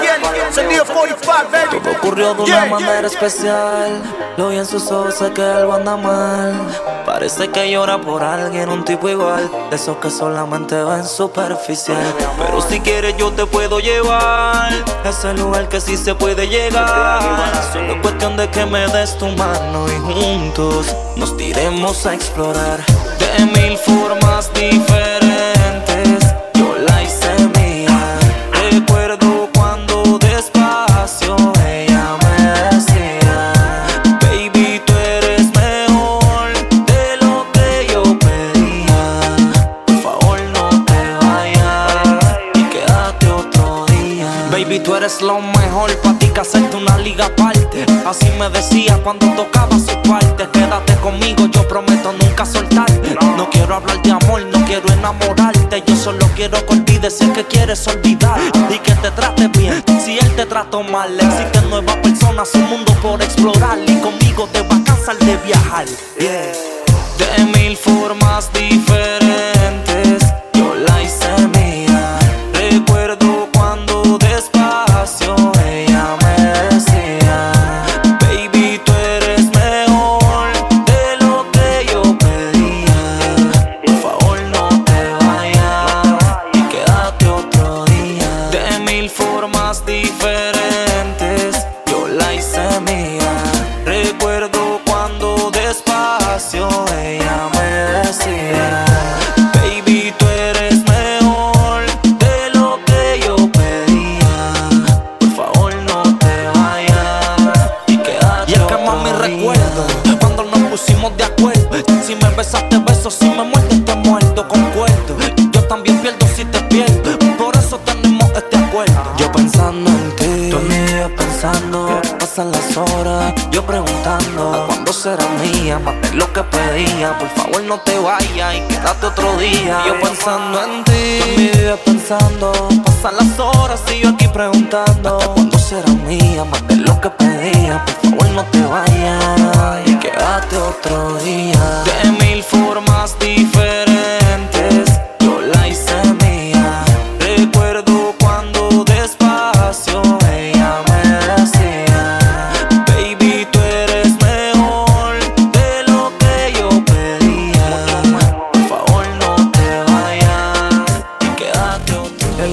Sonido 45, baby. Todo ocurrió de una manera especial. Lo vi en sus ojos, sé que algo anda mal. Parece que llora por alguien, un tipo igual, de esos que solamente ven superficial. Pero si quieres yo te puedo llevar a ese lugar que sí se puede llegar. Solo es cuestión de que me des tu mano y juntos nos tiremos a explorar. De mil formas diferentes yo la hice mía. Recuerdo cuando despacio ella me decía: baby, tú eres mejor de lo que yo pedía. Por favor no te vayas y quédate otro día. Baby, tú eres lo mejor, pa' ti que hacerte una liga aparte. Así me decía cuando tocaba su parte. Quédate conmigo, yo prometo nunca soltarte. No quiero hablar de amor, no quiero enamorarte. Yo solo quiero que olvides si es que quieres olvidar y que te trate bien. Si él te trató mal, existen nuevas personas, un mundo por explorar. Y conmigo te vas a cansar de viajar. De mil formas diferentes yo la hice mía. Recuerdo cuando despacio ella me decía: baby, tú eres mejor de lo que yo pedía. Por favor no te vayas y quédate otro día. De mil formas diferentes yo la hice mía. Recuerdo cuando despacio ella me decía: baby, tú eres mejor de lo que yo pedía. Por favor no te vayas y quédate. Y es que mami recuerdo cuando nos pusimos de acuerdo. Si me besaste beso, si me muerdes te muerdo. Concuerdo, yo también pierdo si te pierdo. Por eso tenemos este acuerdo. Yo pensando en ti, tú en mi vida pensando. Pasan las horas, yo preguntando: ¿cuándo será mía? Más de lo que pedía. Por favor no te vayas y quédate otro día. Yo pensando en ti, tú en mi vida pensando. Pasan las horas y yo aquí preguntando: ¿cuándo será mía? Más de lo que pedía. Por favor no te vayas y quédate otro día.